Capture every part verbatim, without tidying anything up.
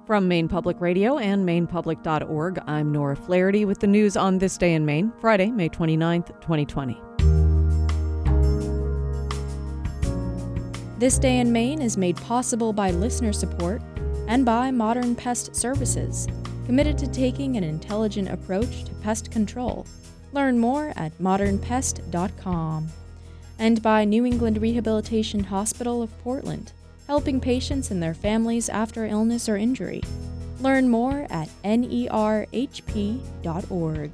From Maine Public Radio and maine public dot org, I'm Nora Flaherty with the news on This Day in Maine, Friday, May twenty-ninth, twenty twenty. This Day in Maine is made possible by listener support and by Modern Pest Services, committed to taking an intelligent approach to pest control. Learn more at modern pest dot com. And by New England Rehabilitation Hospital of Portland, helping patients and their families after illness or injury. Learn more at N E R H P dot org.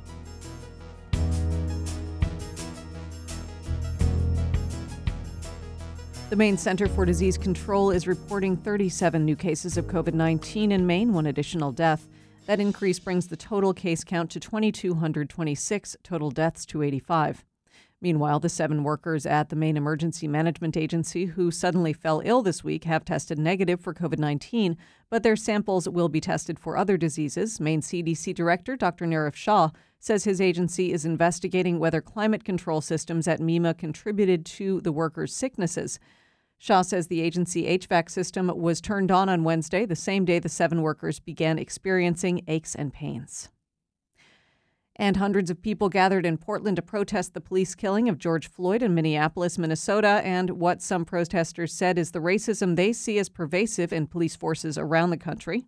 The Maine Center for Disease Control is reporting thirty-seven new cases of covid nineteen in Maine, one additional death. That increase brings the total case count to two thousand two hundred twenty-six, total deaths to eighty-five. Meanwhile, the seven workers at the Maine Emergency Management Agency who suddenly fell ill this week have tested negative for covid nineteen, but their samples will be tested for other diseases. Maine C D C Director Doctor Nirav Shah says his agency is investigating whether climate control systems at MEMA contributed to the workers' sicknesses. Shah says the agency H V A C system was turned on on Wednesday, the same day the seven workers began experiencing aches and pains. And hundreds of people gathered in Portland to protest the police killing of George Floyd in Minneapolis, Minnesota, and what some protesters said is the racism they see as pervasive in police forces around the country.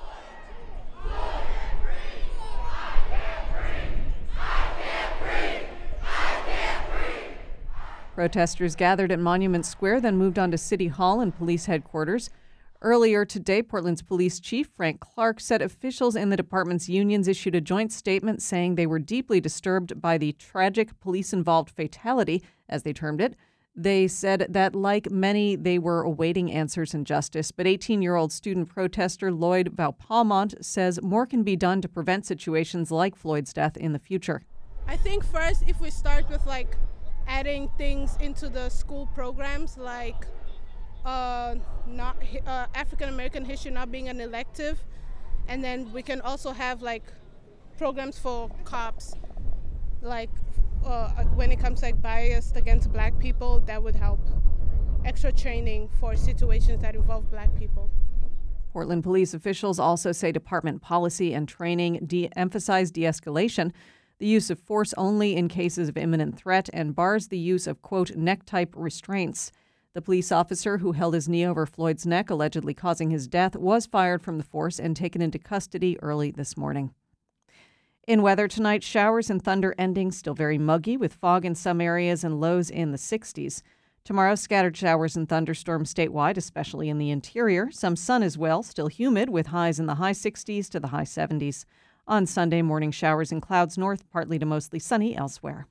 Protesters gathered at Monument Square, then moved on to City Hall and police headquarters. Earlier today, Portland's police chief, Frank Clark, said officials in the department's unions issued a joint statement saying they were deeply disturbed by the tragic police-involved fatality, as they termed it. They said that, like many, they were awaiting answers and justice. But eighteen-year-old student protester Lloyd Valpalmont says more can be done to prevent situations like Floyd's death in the future. I think first, if we start with like adding things into the school programs, like Uh, not uh, African American history not being an elective, and then we can also have like programs for cops, like uh, when it comes to, like bias against black people, that would help. Extra training for situations that involve black people. Portland police officials also say department policy and training de- emphasize de-escalation, the use of force only in cases of imminent threat, and bars the use of, quote, neck-type restraints. The police officer who held his knee over Floyd's neck, allegedly causing his death, was fired from the force and taken into custody early this morning. In weather tonight, showers and thunder ending, still very muggy with fog in some areas and lows in the sixties. Tomorrow, scattered showers and thunderstorms statewide, especially in the interior. Some sun as well, still humid with highs in the high sixties to the high seventies. On Sunday, morning showers and clouds north, partly to mostly sunny elsewhere.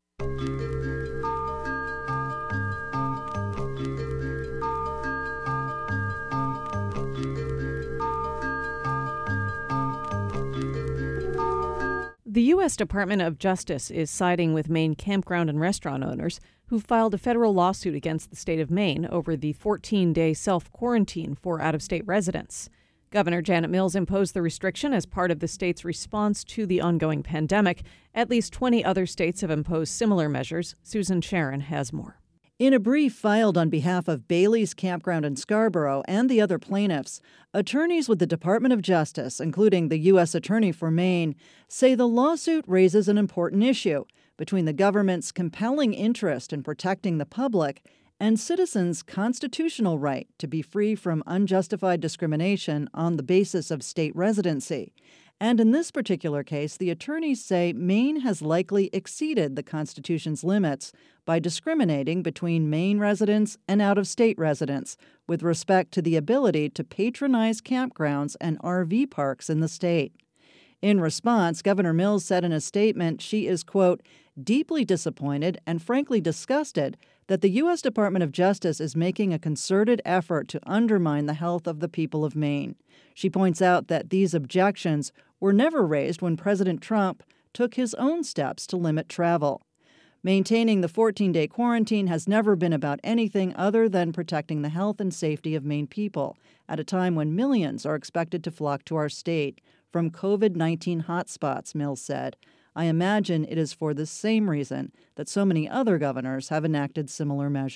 The U S Department of Justice is siding with Maine campground and restaurant owners who filed a federal lawsuit against the state of Maine over the fourteen-day self-quarantine for out-of-state residents. Governor Janet Mills imposed the restriction as part of the state's response to the ongoing pandemic. At least twenty other states have imposed similar measures. Susan Sharon has more. In a brief filed on behalf of Bailey's Campground in Scarborough and the other plaintiffs, attorneys with the Department of Justice, including the U S Attorney for Maine, say the lawsuit raises an important issue between the government's compelling interest in protecting the public and citizens' constitutional right to be free from unjustified discrimination on the basis of state residency. And in this particular case, the attorneys say Maine has likely exceeded the Constitution's limits by discriminating between Maine residents and out-of-state residents with respect to the ability to patronize campgrounds and R V parks in the state. In response, Governor Mills said in a statement she is, quote, deeply disappointed and frankly disgusted that the U S Department of Justice is making a concerted effort to undermine the health of the people of Maine. She points out that these objections were never raised when President Trump took his own steps to limit travel. Maintaining the fourteen-day quarantine has never been about anything other than protecting the health and safety of Maine people at a time when millions are expected to flock to our state from covid nineteen hotspots, Mills said. I imagine it is for the same reason that so many other governors have enacted similar measures.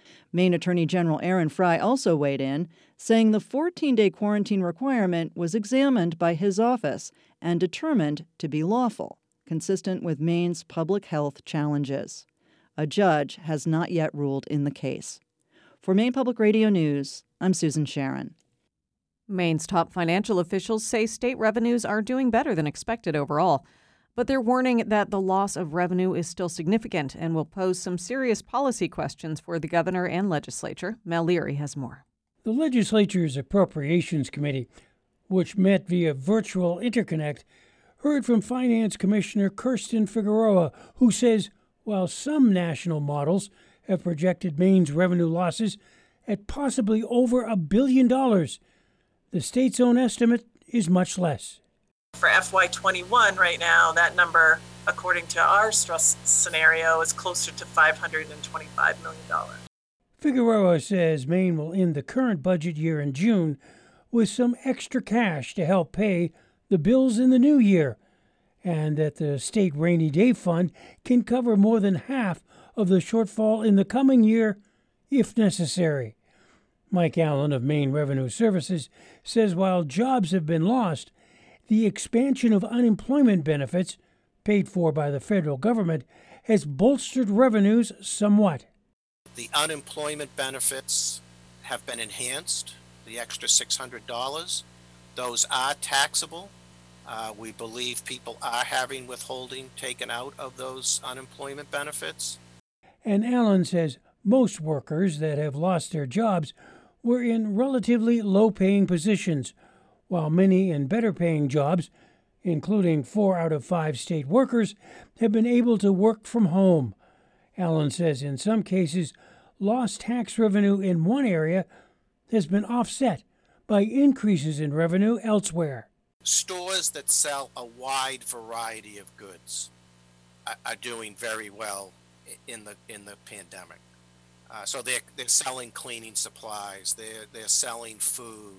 Maine Attorney General Aaron Frey also weighed in, saying the fourteen-day quarantine requirement was examined by his office and determined to be lawful, consistent with Maine's public health challenges. A judge has not yet ruled in the case. For Maine Public Radio News, I'm Susan Sharon. Maine's top financial officials say state revenues are doing better than expected overall, but they're warning that the loss of revenue is still significant and will pose some serious policy questions for the governor and legislature. Mel Leary has more. The legislature's Appropriations Committee, which met via virtual interconnect, heard from Finance Commissioner Kirsten Figueroa, who says while some national models have projected Maine's revenue losses at possibly over a billion dollars, the state's own estimate is much less. For F Y twenty-one right now, that number, according to our stress scenario, is closer to five hundred twenty-five million dollars. Figueroa says Maine will end the current budget year in June with some extra cash to help pay the bills in the new year, and that the state rainy day fund can cover more than half of the shortfall in the coming year if necessary. Mike Allen of Maine Revenue Services says while jobs have been lost, the expansion of unemployment benefits, paid for by the federal government, has bolstered revenues somewhat. The unemployment benefits have been enhanced, the extra six hundred dollars. Those are taxable. Uh, we believe people are having withholding taken out of those unemployment benefits. And Allen says most workers that have lost their jobs were in relatively low-paying positions, while many in better-paying jobs, including four out of five state workers, have been able to work from home. Allen says in some cases, lost tax revenue in one area has been offset by increases in revenue elsewhere. Stores that sell a wide variety of goods are, are doing very well in the in the pandemic. Uh, so they're they're selling cleaning supplies, they're they're selling food.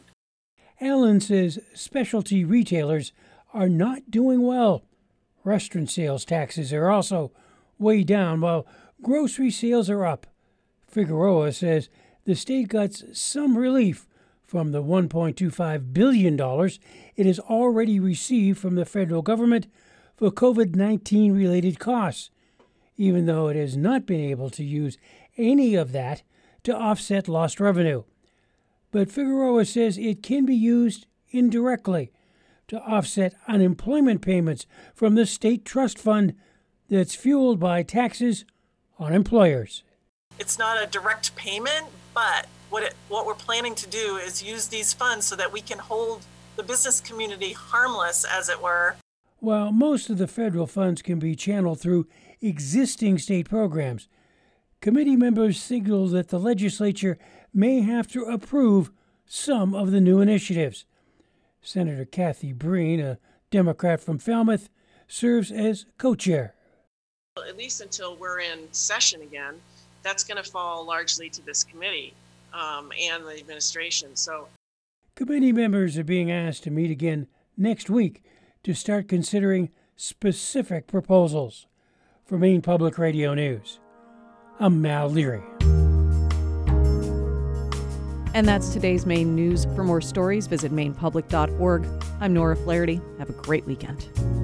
Allen says specialty retailers are not doing well. Restaurant sales taxes are also way down, while grocery sales are up. Figueroa says the state got some relief from the one point two five billion dollars it has already received from the federal government for COVID nineteen related costs, even though it has not been able to use any of that to offset lost revenue. But Figueroa says it can be used indirectly to offset unemployment payments from the state trust fund that's fueled by taxes on employers. It's not a direct payment, but what it, what we're planning to do is use these funds so that we can hold the business community harmless, as it were. While most of the federal funds can be channeled through existing state programs, committee members signaled that the legislature may have to approve some of the new initiatives. Senator Kathy Breen, a Democrat from Falmouth, serves as co-chair. At least until we're in session again, that's going to fall largely to this committee um, and the administration. So, committee members are being asked to meet again next week to start considering specific proposals. For Maine Public Radio News, I'm Mal Leary. And that's today's Maine news. For more stories, visit maine public dot org. I'm Nora Flaherty. Have a great weekend.